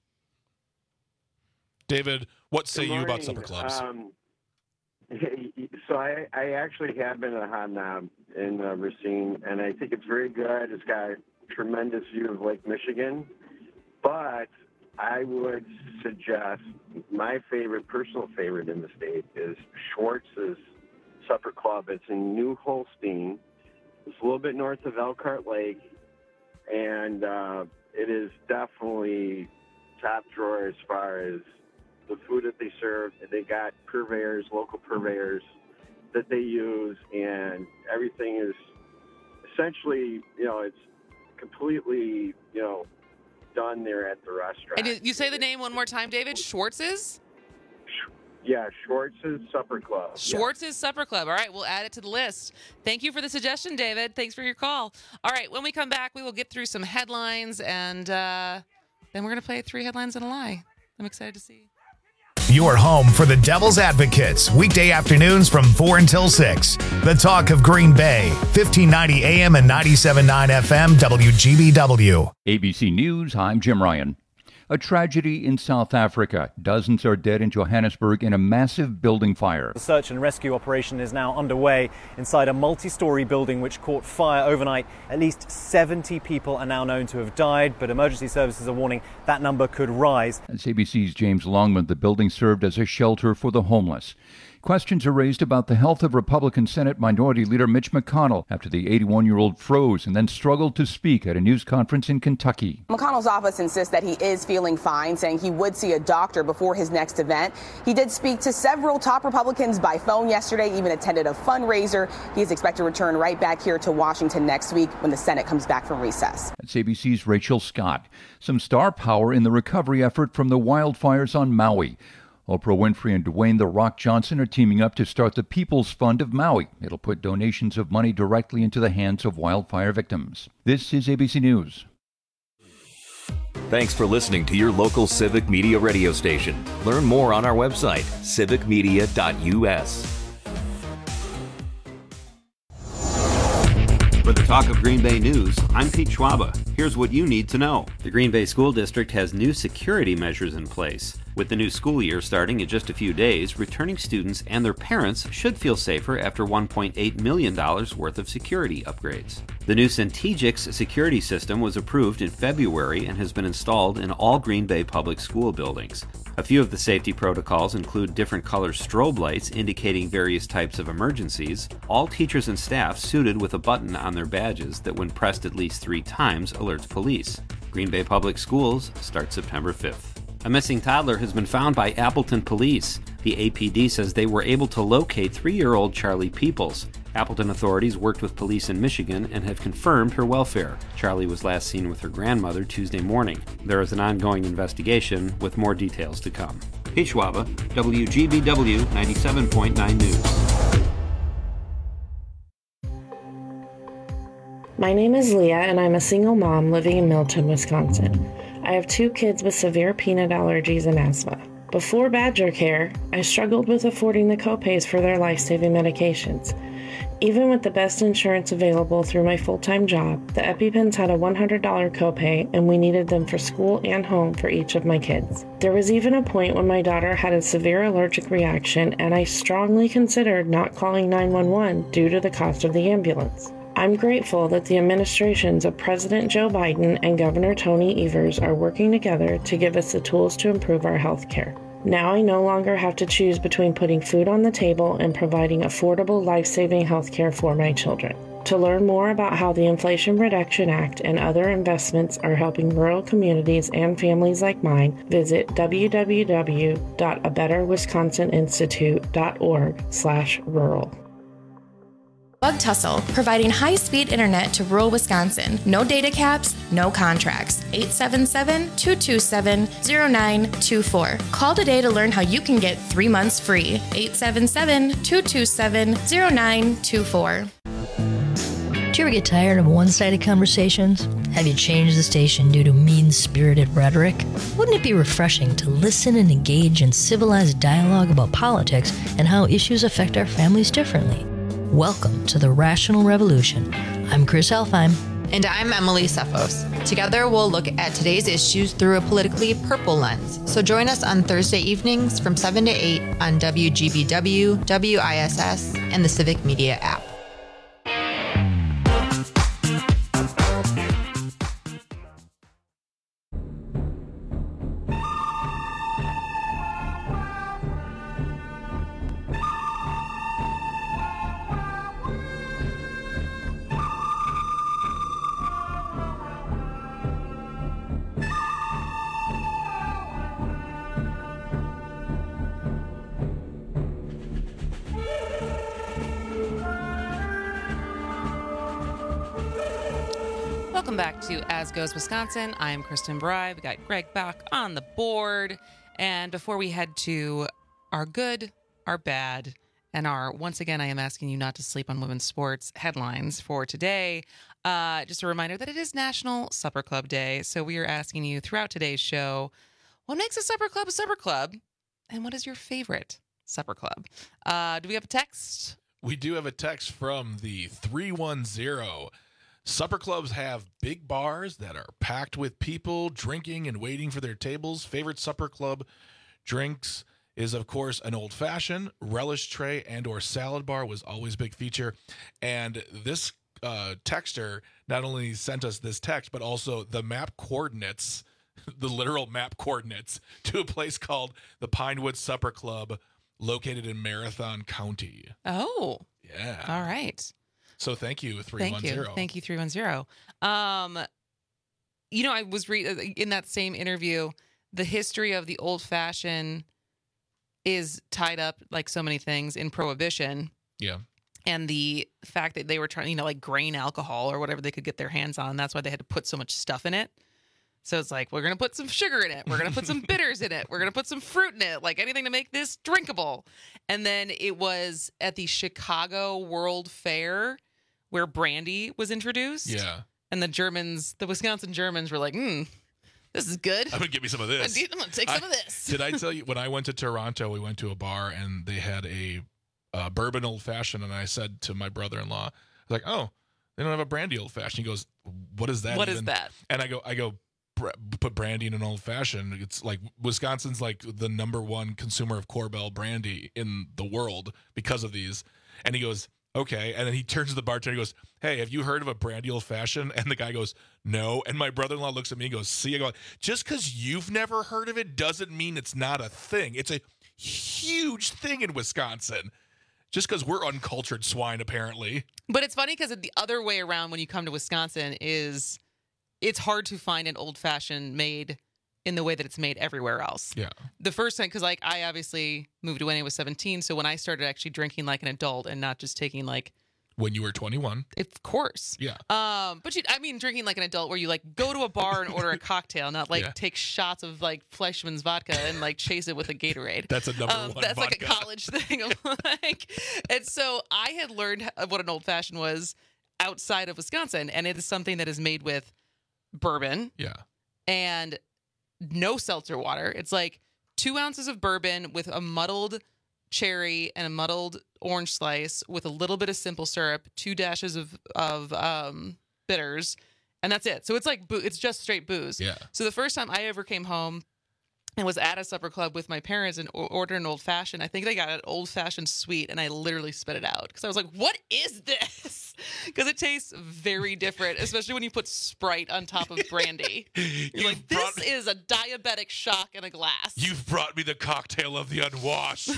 David, what say you about supper clubs? Um, So I, I actually have been at a hot knob in uh, Racine, and I think it's very good. It's got a tremendous view of Lake Michigan. But I would suggest my favorite, personal favorite in the state is Schwartz's Supper Club. It's in New Holstein. It's a little bit north of Elkhart Lake, and uh, it is definitely top drawer as far as the food that they serve. They got purveyors, local purveyors that they use, and everything is essentially, you know, it's completely, you know, done there at the restaurant. And you say the name one more time, David? Schwartz's? Yeah, Schwartz's Supper Club. Schwartz's yeah. Supper Club. All right, we'll add it to the list. Thank you for the suggestion, David. Thanks for your call. All right, when we come back, we will get through some headlines, and uh, then we're going to play Three Headlines and a Lie. I'm excited to see. Your home for the Devil's Advocates, weekday afternoons from four until six. The talk of Green Bay, fifteen ninety A M and ninety-seven point nine F M, W G B W. A B C News, I'm Jim Ryan. A tragedy in South Africa. Dozens are dead in Johannesburg in a massive building fire. The search and rescue operation is now underway inside a multi-story building which caught fire overnight. At least seventy people are now known to have died, but emergency services are warning that number could rise. As A B C's James Longman, the building served as a shelter for the homeless. Questions are raised about the health of Republican Senate Minority Leader Mitch McConnell after the eighty-one-year-old froze and then struggled to speak at a news conference in Kentucky. McConnell's office insists that he is feeling fine, saying he would see a doctor before his next event. He did speak to several top Republicans by phone yesterday, even attended a fundraiser. He is expected to return right back here to Washington next week when the Senate comes back from recess. That's A B C's Rachel Scott. Some star power in the recovery effort from the wildfires on Maui. Oprah Winfrey and Dwayne "The Rock" Johnson are teaming up to start the People's Fund of Maui. It'll put donations of money directly into the hands of wildfire victims. This is A B C News. Thanks for listening to your local Civic Media radio station. Learn more on our website, civic media dot u s. For the Talk of Green Bay News, I'm Pete Schwaba. Here's what you need to know. The Green Bay School District has new security measures in place. With the new school year starting in just a few days, returning students and their parents should feel safer after one point eight million dollars worth of security upgrades. The new Centegix security system was approved in February and has been installed in all Green Bay public school buildings. A few of the safety protocols include different color strobe lights indicating various types of emergencies, all teachers and staff suited with a button on their badges that when pressed at least three times alerts police. Green Bay Public Schools start September fifth. A missing toddler has been found by Appleton police. The A P D says they were able to locate three-year-old Charlie Peoples. Appleton authorities worked with police in Michigan and have confirmed her welfare. Charlie was last seen with her grandmother Tuesday morning. There is an ongoing investigation with more details to come. Pete Schwaba, W G B W ninety-seven point nine News. My name is Leah, and I'm a single mom living in Milton, Wisconsin. I have two kids with severe peanut allergies and asthma. Before Badger Care, I struggled with affording the copays for their life-saving medications. Even with the best insurance available through my full-time job, the EpiPens had a one hundred dollars copay, and we needed them for school and home for each of my kids. There was even a point when my daughter had a severe allergic reaction, and I strongly considered not calling nine one one due to the cost of the ambulance. I'm grateful that the administrations of President Joe Biden and Governor Tony Evers are working together to give us the tools to improve our health care. Now I no longer have to choose between putting food on the table and providing affordable, life-saving health care for my children. To learn more about how the Inflation Reduction Act and other investments are helping rural communities and families like mine, visit w w w dot a better wisconsin institute dot org slash rural. Bug Tussle, providing high-speed internet to rural Wisconsin. No data caps, no contracts. eight seven seven, two two seven, zero nine two four. Call today to learn how you can get three months free. eight seven seven, two two seven, zero nine two four. Do you ever get tired of one-sided conversations? Have you changed the station due to mean-spirited rhetoric? Wouldn't it be refreshing to listen and engage in civilized dialogue about politics and how issues affect our families differently? Welcome to the Rational Revolution. I'm Chris Elfheim. And I'm Emily Sefos. Together, we'll look at today's issues through a politically purple lens. So join us on Thursday evenings from seven to eight on W G B W, W I S S, and the Civic Media app. Welcome back to As Goes Wisconsin. I'm Kristen Bry. We got Greg Bach on the board. And before we head to our good, our bad, and our, once again, I am asking you not to sleep on women's sports headlines for today. Uh, just a reminder that it is National Supper Club Day. So we are asking you throughout today's show, what makes a supper club a supper club? And what is your favorite supper club? Uh, do we have a text? We do have a text from the three one zero. Supper clubs have big bars that are packed with people drinking and waiting for their tables. Favorite supper club drinks is, of course, an old-fashioned, relish tray, and or salad bar was always a big feature. And this uh, texter not only sent us this text, but also the map coordinates, the literal map coordinates, to a place called the Pinewood Supper Club located in Marathon County. Oh. Yeah. All right. So thank you, three Thank one you. zero. Thank you, three one zero. Um, you know, I was re- in that same interview, the history of the old fashioned is tied up, like so many things, in Prohibition. Yeah. And the fact that they were trying, you know, like grain alcohol or whatever they could get their hands on. That's why they had to put so much stuff in it. So it's like, we're going to put some sugar in it. We're going to put some bitters in it. We're going to put some fruit in it, like anything to make this drinkable. And then it was at the Chicago World Fair where brandy was introduced. Yeah. And the Germans, the Wisconsin Germans were like, hmm, this is good. I'm going to give me some of this. I'm going to take some I, of this. Did I tell you, when I went to Toronto, we went to a bar and they had a uh, bourbon old fashioned. And I said to my brother-in-law, I was like, oh, they don't have a brandy old fashioned. He goes, what is that? What even? is that? And I go, I go, put brandy in an old fashioned. It's like Wisconsin's like the number one consumer of Korbel brandy in the world because of these. And he goes, okay. And then he turns to the bartender and goes, hey, have you heard of a brandy old fashioned? And the guy goes, no. And my brother-in-law looks at me and goes, see, I go, just because you've never heard of it doesn't mean it's not a thing. It's a huge thing in Wisconsin. Just because we're uncultured swine, apparently. But it's funny because the other way around when you come to Wisconsin is it's hard to find an old fashioned made in the way that it's made everywhere else. Yeah. The first time, because like I obviously moved away when I was seventeen. So when I started actually drinking like an adult and not just taking like. When you were twenty-one. Of course. Yeah. Um, but you, I mean, drinking like an adult where you like go to a bar and order a cocktail, not like Yeah. take shots of like Fleischmann's vodka and like chase it with a Gatorade. That's a number um, one That's vodka. like a college thing. like, and so I had learned what an old fashioned was outside of Wisconsin, and it is something that is made with bourbon. Yeah. And no seltzer water. It's like two ounces of bourbon with a muddled cherry and a muddled orange slice with a little bit of simple syrup, two dashes of of um, bitters, and that's it. So it's like boo- it's just straight booze. Yeah. So the first time I ever came home and was at a supper club with my parents and o- ordered an old fashioned, I think they got an old fashioned sweet, and I literally spit it out because I was like, "What is this?" Because it tastes very different, especially when you put Sprite on top of brandy. You're like, this brought- is a diabetic shock in a glass. You've brought me the cocktail of the unwashed.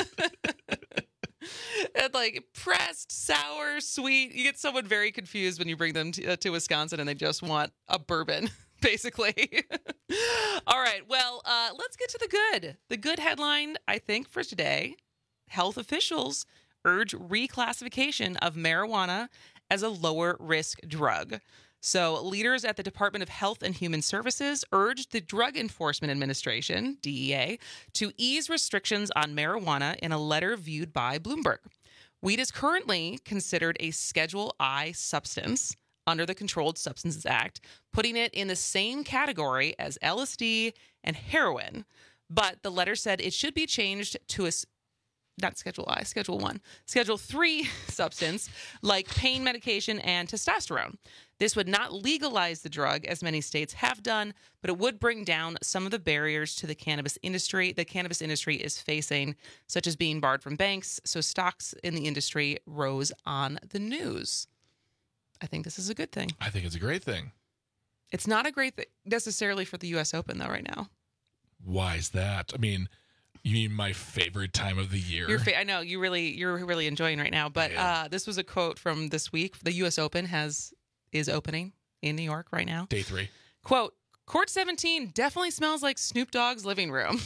And like pressed, sour, sweet. You get someone very confused when you bring them to, uh, to Wisconsin and they just want a bourbon, basically. All right. Well, uh, let's get to the good. The good headline, I think, for today: health officials urge reclassification of marijuana as a lower risk drug. So leaders at the Department of Health and Human Services urged the Drug Enforcement Administration, D E A, to ease restrictions on marijuana in a letter viewed by Bloomberg. Weed is currently considered a Schedule I substance under the Controlled Substances Act, putting it in the same category as L S D and heroin. But the letter said it should be changed to a not Schedule I, Schedule one, Schedule three substance like pain medication and testosterone. This would not legalize the drug, as many states have done, but it would bring down some of the barriers to the cannabis industry the cannabis industry is facing, such as being barred from banks, so stocks in the industry rose on the news. I think this is a good thing. I think it's a great thing. It's not a great thing necessarily for the U S Open, though, right now. Why is that? I mean, you mean my favorite time of the year? Your fa- I know you really you're really enjoying right now, but uh, this was a quote from this week. The U S Open has is opening in New York right now. Day three. Quote: Court seventeen definitely smells like Snoop Dogg's living room.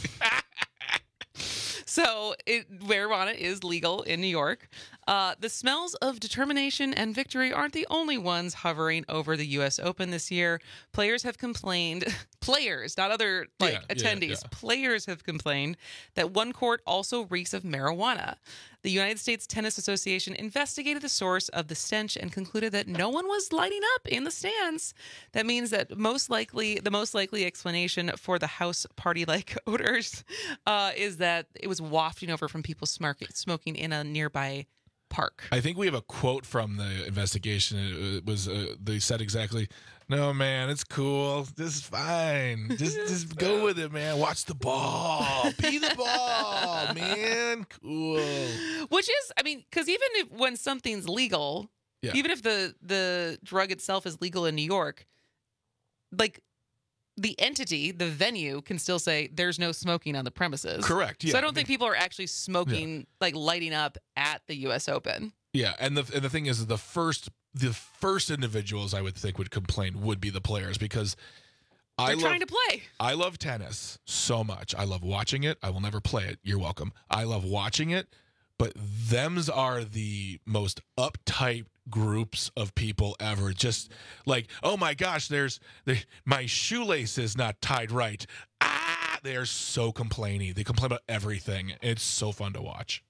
So it, marijuana is legal in New York. Uh, the smells of determination and victory aren't the only ones hovering over the U S Open this year. Players have complained, players, not other like Yeah, yeah, attendees, yeah. players have complained that one court also reeks of marijuana. The United States Tennis Association investigated the source of the stench and concluded that no one was lighting up in the stands. That means that most likely, the most likely explanation for the house party-like odors uh, is that it was wafting over from people smoking, smoking in a nearby park. I think we have a quote from the investigation. It was uh, they said exactly, "No, man, it's cool. This is fine. Just just go with it, man. Watch the ball. Be the ball, man. Cool." Which is, I mean, because even if when something's legal, Yeah. even if the the drug itself is legal in New York, like the entity, the venue, can still say there's no smoking on the premises. Correct. Yeah. So I don't think people are actually smoking, yeah. like lighting up at the U S Open. Yeah, and the and the thing is, the first the first individuals I would think would complain would be the players, because I They're love, trying to play. I love tennis so much. I love watching it. I will never play it. You're welcome. I love watching it, but thems are the most uptight groups of people ever. Just like, oh my gosh, there's there, my shoelace is not tied right. Ah, they are so complainy. They complain about everything. It's so fun to watch.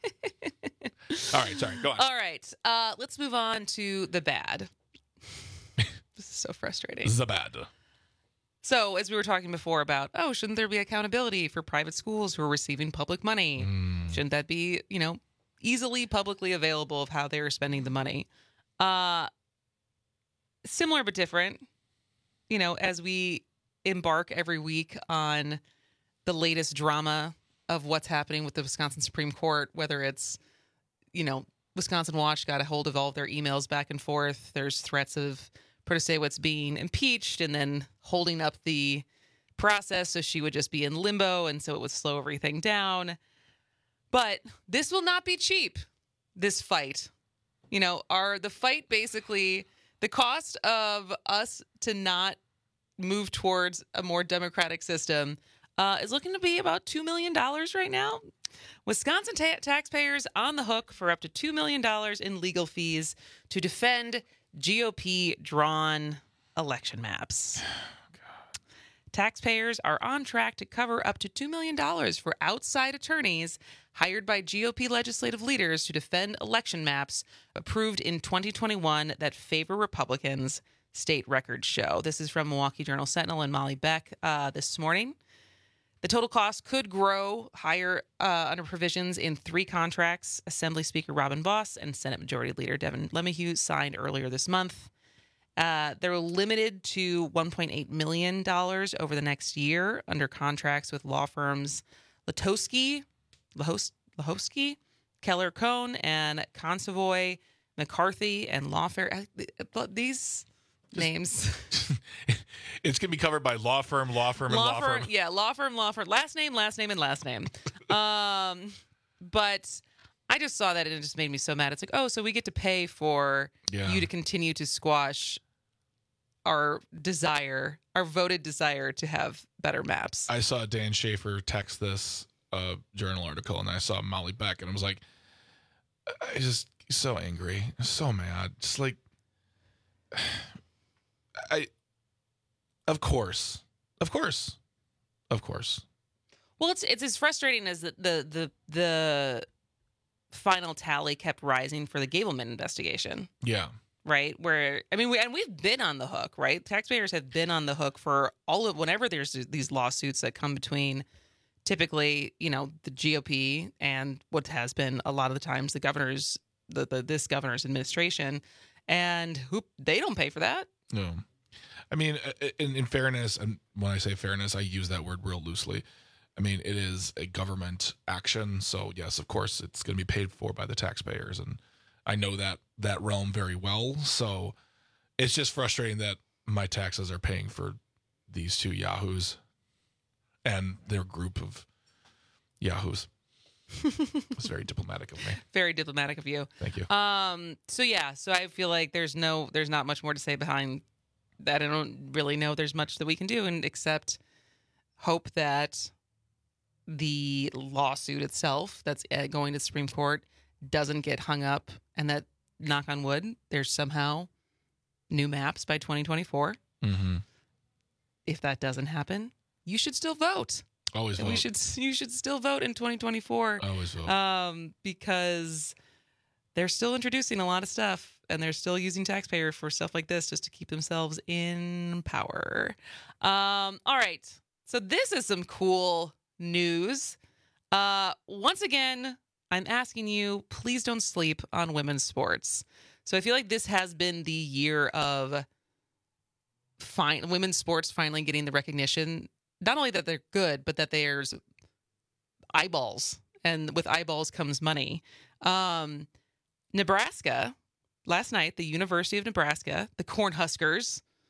All right, sorry, go on. All right, uh, let's move on to the bad. This is so frustrating. The bad. So, as we were talking before about, oh, shouldn't there be accountability for private schools who are receiving public money? Mm. Shouldn't that be, you know, easily publicly available of how they are spending the money? Uh, similar but different. You know, as we embark every week on the latest drama of what's happening with the Wisconsin Supreme Court, whether it's, you know, Wisconsin Watch got a hold of all of their emails back and forth. There's threats of Protasiewicz being impeached and then holding up the process so she would just be in limbo, and so it would slow everything down. But this will not be cheap, this fight. You know, our the fight basically, the cost of us to not move towards a more democratic system uh, is looking to be about two million dollars right now. Wisconsin ta- taxpayers on the hook for up to two million dollars in legal fees to defend G O P-drawn election maps. Oh, taxpayers are on track to cover up to two million dollars for outside attorneys hired by G O P legislative leaders to defend election maps approved in twenty twenty-one that favor Republicans, state records show. This is from Milwaukee Journal Sentinel and Molly Beck uh, this morning. The total cost could grow higher uh, under provisions in three contracts Assembly Speaker Robin Vos and Senate Majority Leader Devin LeMahieu signed earlier this month. Uh, they're limited to one point eight million dollars over the next year under contracts with law firms Latowski, Lahos- Lahosky, Keller Cohn, and Consovoy, McCarthy, and Lawfare. These names. It's going to be covered by law firm, law firm, law and law firm. firm. Yeah, law firm, law firm. Last name, last name, and last name. um, but I just saw that and it just made me so mad. It's like, oh, so we get to pay for yeah. you to continue to squash our desire, our voted desire to have better maps. I saw Dan Schaefer text this uh, journal article, and I saw Molly Beck, and I was like, I just so angry, so mad. Just like, I, of course, of course, of course. Well, it's it's as frustrating as the the the, the final tally kept rising for the Gableman investigation. Yeah. Right, where I mean, we, and we've been on the hook, right? Taxpayers have been on the hook for all of whenever there's these lawsuits that come between, typically, you know, the G O P and what has been a lot of the times the governor's, the, the this governor's administration, and who they don't pay for that. No, I mean, in, in fairness, and when I say fairness, I use that word real loosely. I mean, it is a government action, so yes, of course, it's going to be paid for by the taxpayers, and I know that that realm very well. So it's just frustrating that my taxes are paying for these two yahoos and their group of yahoos. It's very diplomatic of me. Very diplomatic of you. Thank you. Um. So yeah. So I feel like there's no, there's not much more to say behind that. I don't really know there's much that we can do, and except hope that the lawsuit itself that's going to the Supreme Court doesn't get hung up, and that, knock on wood, there's somehow new maps by twenty twenty-four. Mm-hmm. If that doesn't happen, you should still vote. Always and vote. We should you should still vote in twenty twenty-four. Always vote. Um, because they're still introducing a lot of stuff, and they're still using taxpayer for stuff like this just to keep themselves in power. Um, all right. So this is some cool news. Uh, once again, I'm asking you, please don't sleep on women's sports. So I feel like this has been the year of fine, women's sports finally getting the recognition, not only that they're good, but that there's eyeballs. And with eyeballs comes money. Um, Nebraska, last night, the University of Nebraska, the Cornhuskers,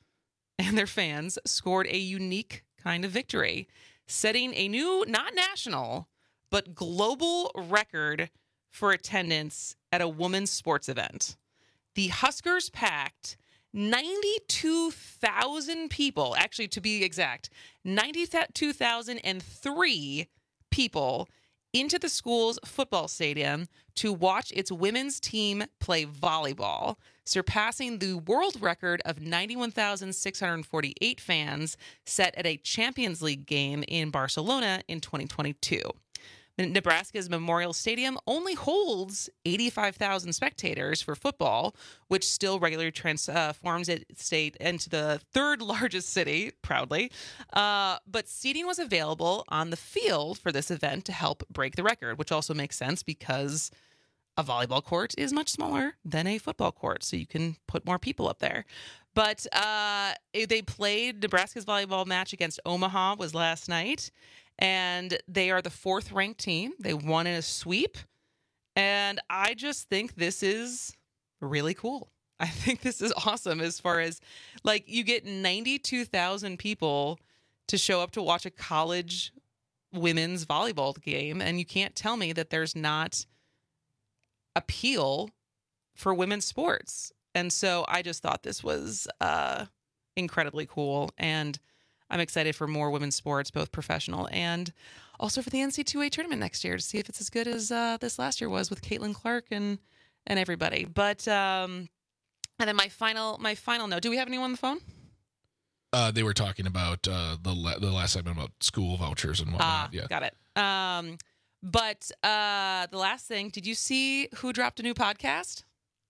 and their fans scored a unique kind of victory, setting a new, not national, but global record for attendance at a women's sports event. The Huskers packed ninety-two thousand people, actually to be exact, ninety-two thousand three people into the school's football stadium to watch its women's team play volleyball, surpassing the world record of ninety-one thousand six hundred forty-eight fans set at a Champions League game in Barcelona in twenty twenty-two. Nebraska's Memorial Stadium only holds eighty-five thousand spectators for football, which still regularly transforms its state into the third largest city, proudly. Uh, but seating was available on the field for this event to help break the record, which also makes sense because a volleyball court is much smaller than a football court, so you can put more people up there. But uh, they played Nebraska's volleyball match against Omaha was last night. And they are the fourth ranked team. They won in a sweep. And I just think this is really cool. I think this is awesome as far as, like, you get ninety-two thousand people to show up to watch a college women's volleyball game. And you can't tell me that there's not appeal for women's sports. And so I just thought this was uh, incredibly cool. And I'm excited for more women's sports, both professional and also for the N C double A tournament next year to see if it's as good as uh, this last year was with Caitlin Clark and and everybody. But um, and then my final my final note. Do we have anyone on the phone? Uh, they were talking about uh, the la- the last segment about school vouchers and whatnot. Ah, yeah, got it. Um, but uh, the last thing, did you see who dropped a new podcast?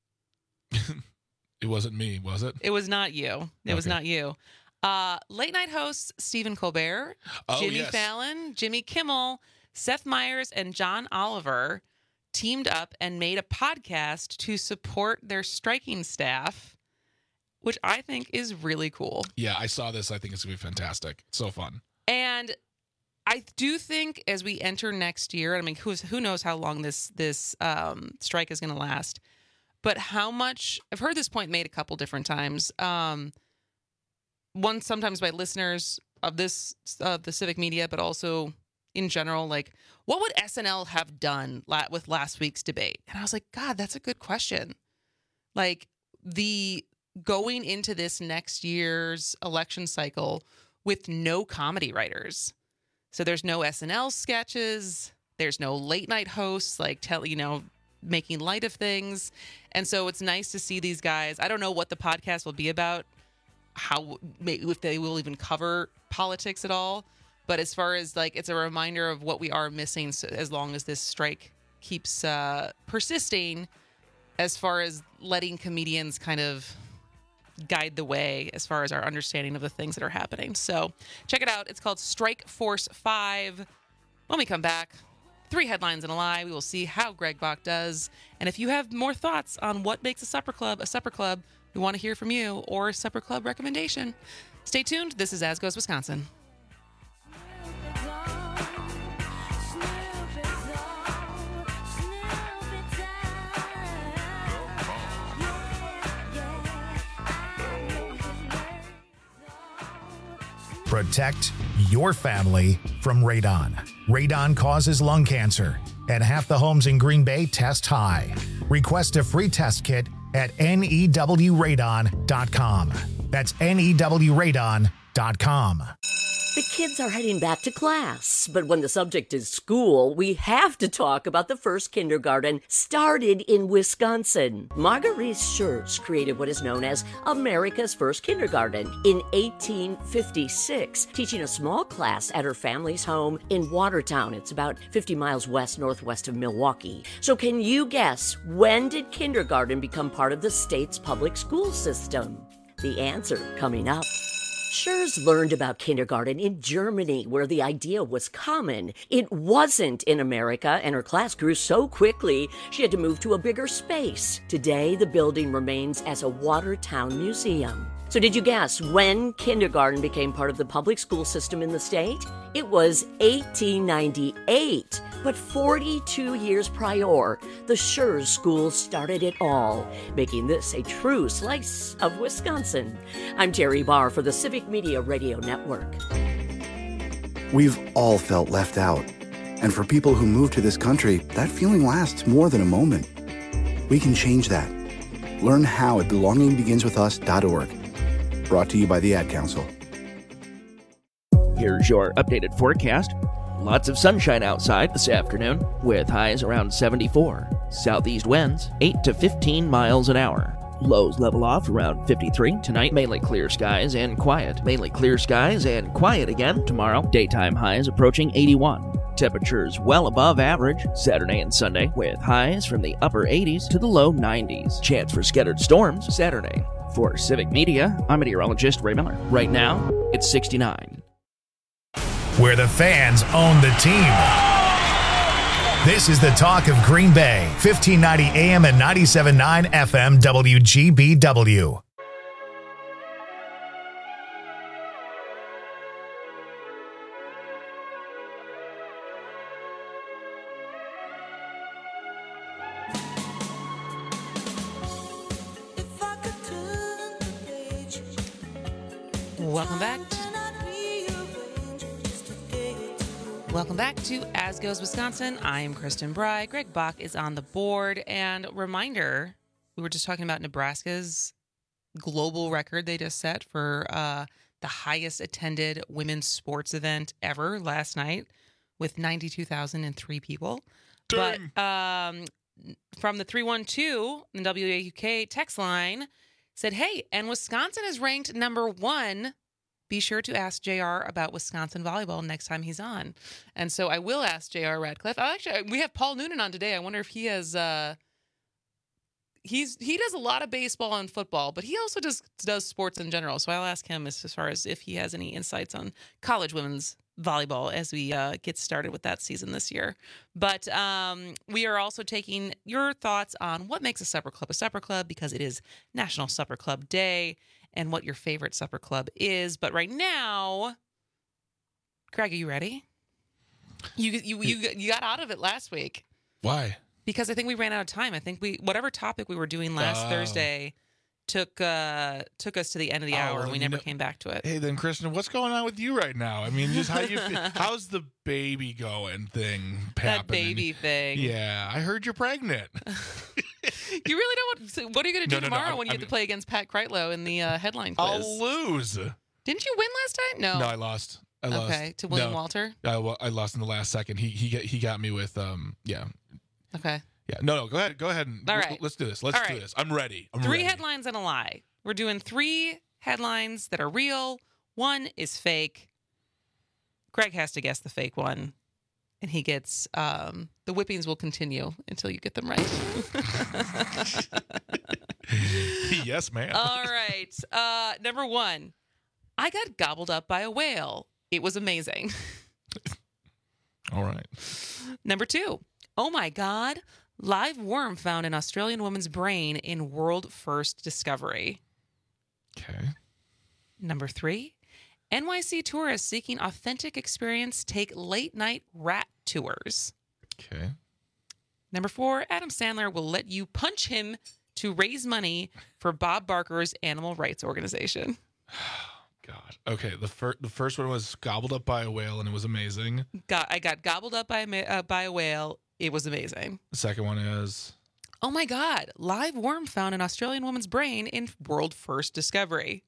It wasn't me, was it? It was not you. It Okay. was not you. Uh, late night hosts Stephen Colbert, Oh, Jimmy yes. Fallon, Jimmy Kimmel, Seth Meyers, and John Oliver teamed up and made a podcast to support their striking staff, which I think is really cool. Yeah, I saw this. I think it's going to be fantastic. So fun. And I do think as we enter next year, I mean, who's, who knows how long this this um, strike is going to last, but how much, I've heard this point made a couple different times, um, one sometimes by listeners of this, uh, the civic media, but also in general, like, what would S N L have done la- with last week's debate? And I was like, God, that's a good question. Like, the going into this next year's election cycle with no comedy writers. So there's no S N L sketches. There's no late night hosts, like, tell, you know, making light of things. And so it's nice to see these guys. I don't know what the podcast will be about, how, if they will even cover politics at all. But as far as, like, it's a reminder of what we are missing so as long as this strike keeps uh, persisting, as far as letting comedians kind of guide the way as far as our understanding of the things that are happening. So check it out. It's called Strike Force five. When we come back, three headlines and a lie. We will see how Greg Bach does. And if you have more thoughts on what makes a supper club a supper club, we want to hear from you, or a supper club recommendation. Stay tuned. This is As Goes Wisconsin. Protect your family from radon. Radon causes lung cancer, and half the homes in Green Bay test high. Request a free test kit at N E W radon dot com. That's N E W radon dot com. The kids are heading back to class, but when the subject is school, we have to talk about the first kindergarten started in Wisconsin. Marguerite Schurz created what is known as America's first kindergarten in eighteen fifty-six, teaching a small class at her family's home in Watertown. It's about fifty miles west northwest of Milwaukee. So can you guess, when did kindergarten become part of the state's public school system? The answer coming up. Schurz learned about kindergarten in Germany, where the idea was common. It wasn't in America, and her class grew so quickly she had to move to a bigger space. Today, the building remains as a Watertown museum. So did you guess when kindergarten became part of the public school system in the state? It was eighteen ninety-eight. But forty-two years prior, the Schurz School started it all, making this a true slice of Wisconsin. I'm Terry Barr for the Civic Media Radio Network. We've all felt left out. And for people who move to this country, that feeling lasts more than a moment. We can change that. Learn how at belonging begins with us dot org. Brought to you by the Ad Council. Here's your updated forecast. Lots of sunshine outside this afternoon, with highs around seventy-four. Southeast winds, eight to fifteen miles an hour. Lows level off around fifty-three. Tonight, mainly clear skies and quiet. Mainly clear skies and quiet again tomorrow. Daytime highs approaching eighty-one. Temperatures well above average Saturday and Sunday, with highs from the upper eighties to the low nineties. Chance for scattered storms Saturday. For Civic Media, I'm meteorologist Ray Miller. Right now, it's sixty-nine. Where the fans own the team. This is the talk of Green Bay, fifteen ninety A M and ninety-seven point nine F M W G B W. Welcome back. Welcome back to As Goes Wisconsin. I am Kristen Bry. Greg Bach is on the board. And reminder, we were just talking about Nebraska's global record they just set for uh, the highest attended women's sports event ever last night with ninety-two thousand three people. Dang. But um, from the three one two, the W A U K text line said, hey, and Wisconsin is ranked number one. Be sure to ask J R about Wisconsin volleyball next time he's on. And so I will ask J R Radcliffe. Oh, actually, we have Paul Noonan on today. I wonder if he has, uh, he's he does a lot of baseball and football, but he also just does sports in general. So I'll ask him as, as far as if he has any insights on college women's volleyball as we uh, get started with that season this year. But um, we are also taking your thoughts on what makes a supper club a supper club, because it is National Supper Club Day, and what your favorite supper club is. But right now, Craig, are you ready? You you you you got out of it last week. Why? Because I think we ran out of time. I think we whatever topic we were doing last Oh. Thursday took uh, took us to the end of the Oh, hour, well, and we you never know- came back to it. Hey, then, Kristen, what's going on with you right now? I mean, just how you feel, how's the baby going thing That happening? baby thing. Yeah, I heard you're pregnant. You really don't want. So what are you going to do No, no, no, tomorrow I'm- when you I have to mean- play against Pat Kreitlow in the uh, headline quiz? I'll lose. Didn't you win last time? No. No, I lost. I lost. Okay, to William No. Walter? I, wa- I lost in the last second. He he got, he got me with um yeah. Okay. Yeah. No, no, go ahead. Go ahead and All let's- right. let's do this. Let's All do right. this. I'm ready. I'm Three ready. headlines and a lie. We're doing three headlines that are real. One is fake. Greg has to guess the fake one. And he gets, um, the whippings will continue until you get them right. Yes, ma'am. All right. Uh, number one, I got gobbled up by a whale. It was amazing. All right. Number two, oh my God, live worm found in Australian woman's brain in world first discovery. Okay. Number three, N Y C tourists seeking authentic experience take late night rat tours. Okay. Number four, Adam Sandler will let you punch him to raise money for Bob Barker's animal rights organization. God. Okay. The first the first one was gobbled up by a whale, and it was amazing. Got I got gobbled up by a, ma- uh, by a whale. It was amazing. The second one is Oh my God, live worm found in Australian woman's brain in world first discovery.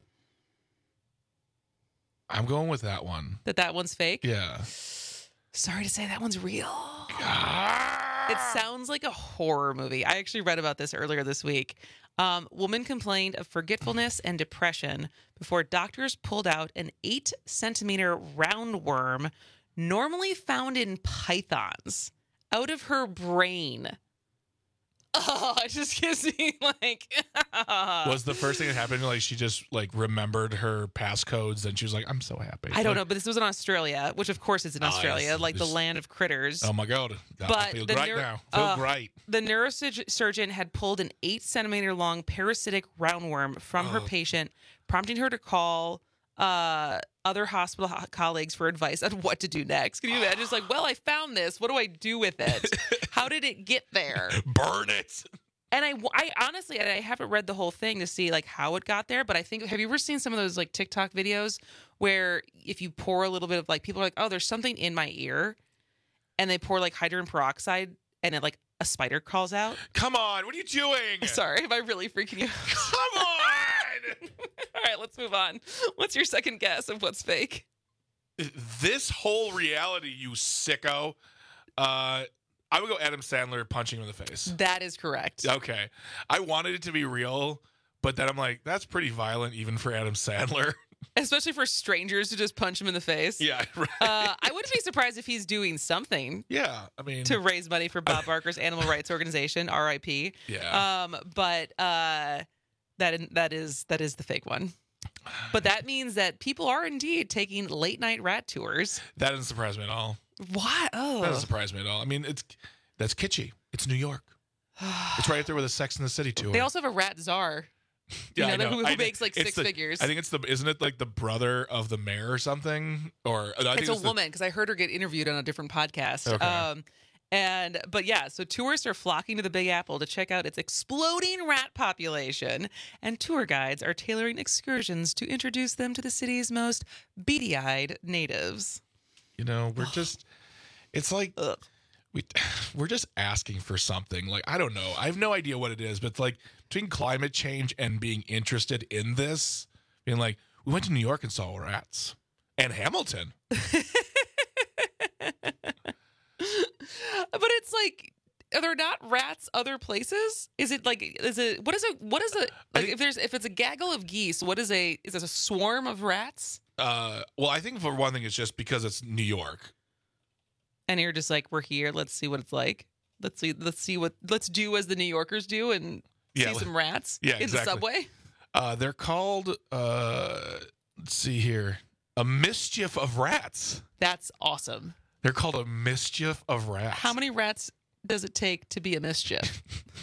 I'm going with that one. That that one's fake? Yeah. Sorry to say that one's real. It sounds like a horror movie. I actually read about this earlier this week. Um, woman complained of forgetfulness and depression before doctors pulled out an eight centimeter roundworm normally found in pythons out of her brain. Oh, it just gives me like. Was the first thing that happened like she just like remembered her passcodes and she was like, I'm so happy. I don't Like, know, but this was in Australia, which of course is in Oh, Australia, yes. like the This- land of critters. Oh my God. I But feel the great neur- now. Feel uh, great. The neurosurgeon had pulled an eight centimeter long parasitic roundworm from her Oh. patient, prompting her to call uh, other hospital ho- colleagues for advice on what to do next. Can you imagine? It's like, well, I found this. What do I do with it? How did it get there? Burn it. And I, I honestly, I haven't read the whole thing to see like how it got there, but I think, have you ever seen some of those like TikTok videos where if you pour a little bit of like, people are like, oh, there's something in my ear, and they pour like hydrogen peroxide and it like a spider crawls out? Come on, what are you doing? Sorry, am I really freaking you out? Come on! All right, let's move on. What's your second guess of what's fake? This whole reality, you sicko. Uh, I would go Adam Sandler punching him in the face. That is correct. Okay. I wanted it to be real, but then I'm like, that's pretty violent even for Adam Sandler. Especially for strangers to just punch him in the face. Yeah, right. Uh, I wouldn't be surprised if he's doing something. Yeah, I mean, to raise money for Bob Barker's animal rights organization, R I P. Yeah. Um, but uh, that that is that is the fake one. But that means that people are indeed taking late night rat tours. That doesn't surprise me at all. What? Oh, that doesn't surprise me at all. I mean, it's that's kitschy. It's New York. It's right up there with a Sex in the City tour. They also have a rat czar. You Yeah, know, I know. who, who I- makes like it's six the- figures. I think it's the isn't it like the brother of the mayor or something? Or I think it's a the- woman because I heard her get interviewed on a different podcast. Okay. Um, and but yeah, so tourists are flocking to the Big Apple to check out its exploding rat population, and tour guides are tailoring excursions to introduce them to the city's most beady-eyed natives. You know, we're just it's like we we're just asking for something. Like, I don't know. I have no idea what it is, but it's like between climate change and being interested in this, being like, we went to New York and saw rats. And Hamilton. But it's like, are there not rats other places? Is it like, is it, what is it, what is it, like if there's, if it's a gaggle of geese, what is a, is it a swarm of rats? Uh, well, I think for one thing, it's just because it's New York. And you're just like, we're here, let's see what it's like. Let's see, let's see what, let's do as the New Yorkers do and Yeah, see some rats yeah, in exactly. the subway. Uh, they're called, uh, let's see here, a mischief of rats. That's awesome. They're called a mischief of rats. How many rats does it take to be a mischief?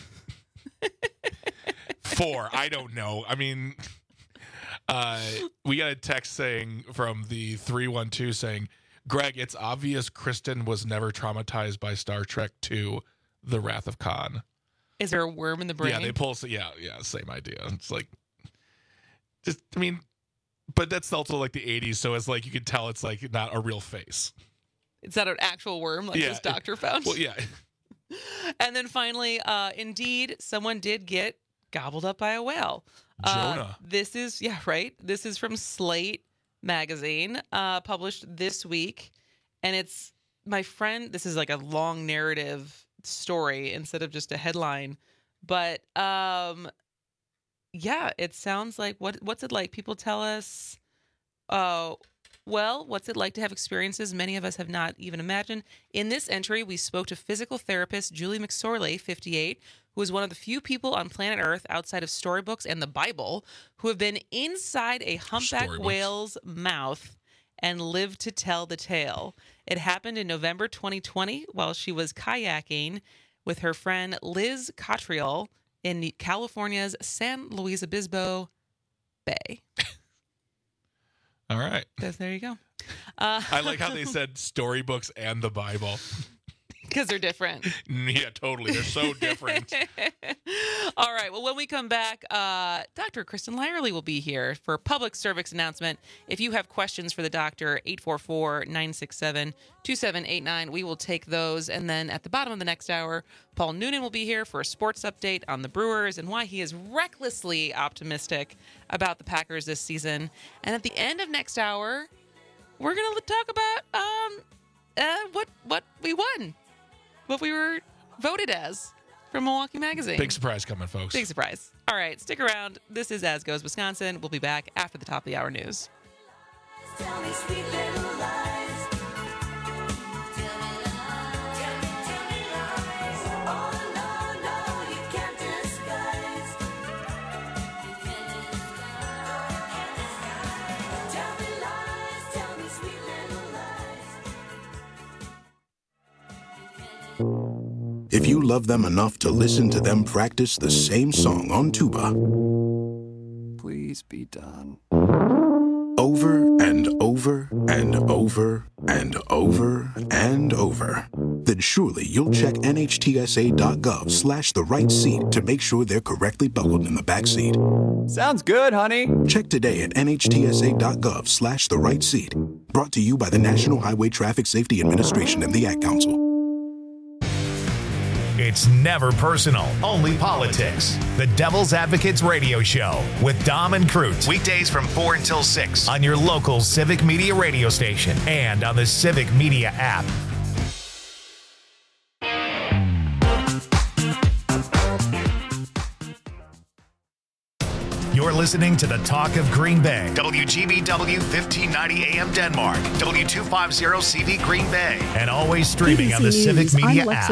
Four. I don't know. I mean, uh, we got a text saying from the three one two saying, Greg, it's obvious Kristen was never traumatized by Star Trek two, The Wrath of Khan. Is there a worm in the brain? Yeah, they pull. Yeah, yeah, same idea. It's like, just, I mean, but that's also like the eighties, so it's like you can tell it's like not a real face. It's not an actual worm like Yeah. this doctor found. Well, yeah. And then finally, uh, indeed, someone did get gobbled up by a whale. Uh, Jonah. This is, yeah, right. This is from Slate magazine, uh, published this week. And it's my friend, this is like a long narrative story instead of just a headline. But um, yeah, it sounds like, what what's it like? People tell us, uh, well, what's it like to have experiences many of us have not even imagined? In this entry, we spoke to physical therapist Julie McSorley, fifty-eight, who is one of the few people on planet Earth outside of storybooks and the Bible who have been inside a humpback Storybooks. whale's mouth and lived to tell the tale. It happened in November twenty twenty while she was kayaking with her friend Liz Cottriell in California's San Luis Obispo Bay. All right. That's, there you go. Uh, I like how they said storybooks and the Bible. Because they're different. Yeah, totally. They're so different. All right. Well, when we come back, uh, Doctor Kristen Lyerly will be here for a public service announcement. If you have questions for the doctor, eight four four, nine six seven, two seven eight nine. We will take those. And then at the bottom of the next hour, Paul Noonan will be here for a sports update on the Brewers and why he is recklessly optimistic about the Packers this season. And at the end of next hour, we're going to talk about um, uh, what what we won. What we were voted as from Milwaukee Magazine. Big surprise coming, folks. Big surprise. All right, stick around. This is As Goes Wisconsin. We'll be back after the top of the hour news. Tell me sweet little lies. Tell me lies. Tell me, tell me lies. Oh, no, no, you can't disguise. You can't disguise. Tell me lies. Tell me sweet little lies. If you love them enough to listen to them practice the same song on tuba, Please be done. over and over and over and over and over, then surely you'll check nhtsa.gov slash the right seat to make sure they're correctly buckled in the back seat. Sounds good, honey. Check today at nhtsa.gov slash the right seat. Brought to you by the National Highway Traffic Safety Administration and the Ad Council. It's never personal, only politics. The Devil's Advocates Radio Show with Dom and Crute. Weekdays from four until six on your local Civic Media radio station and on the Civic Media app. You're listening to the Talk of Green Bay. W G B W fifteen ninety A M Denmark. W two fifty C V Green Bay. And always streaming on the Civic Media app.